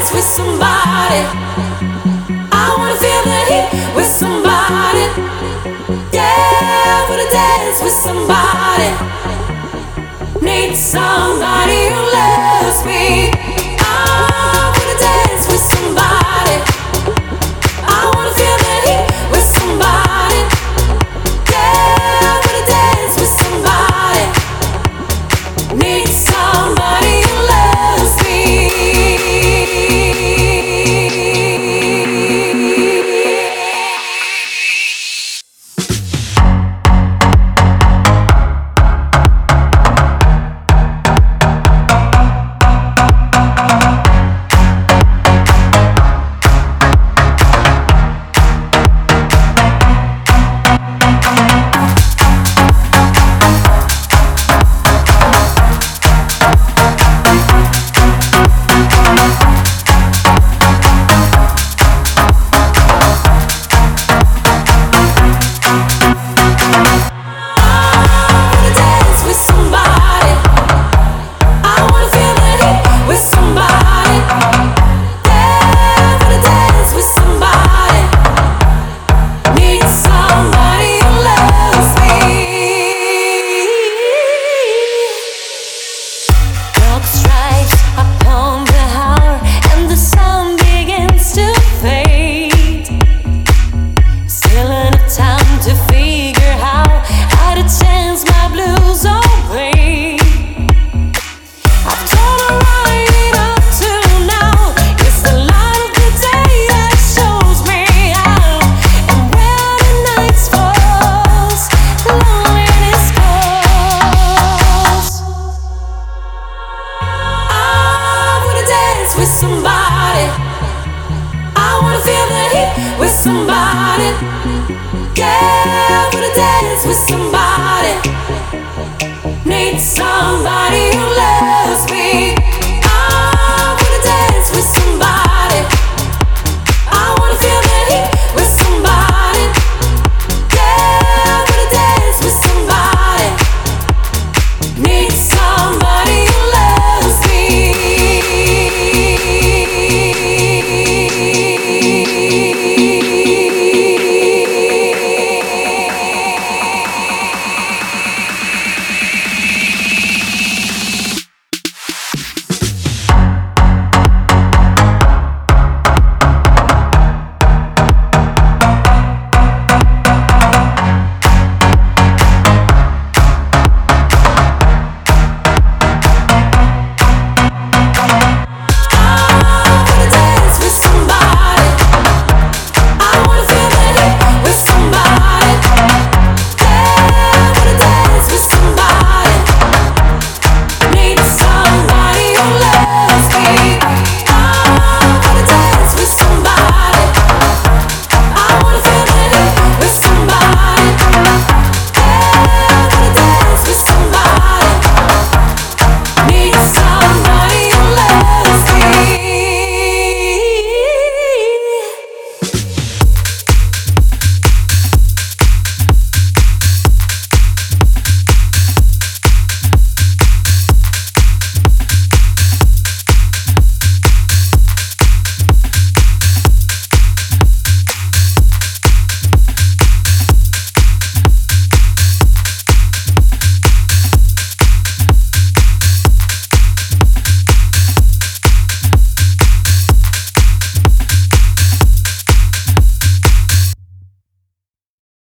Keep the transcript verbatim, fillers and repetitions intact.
dance with somebody. I wanna feel the heat with somebody. Yeah, I wanna dance with somebody. Need somebody who loves me. I wanna dance with somebody. I wanna feel the heat with somebody. Yeah, I wanna dance with somebody. Need somebody who loves me. With somebody, I wanna feel the heat with somebody. Yeah, I wanna dance with somebody. Need somebody.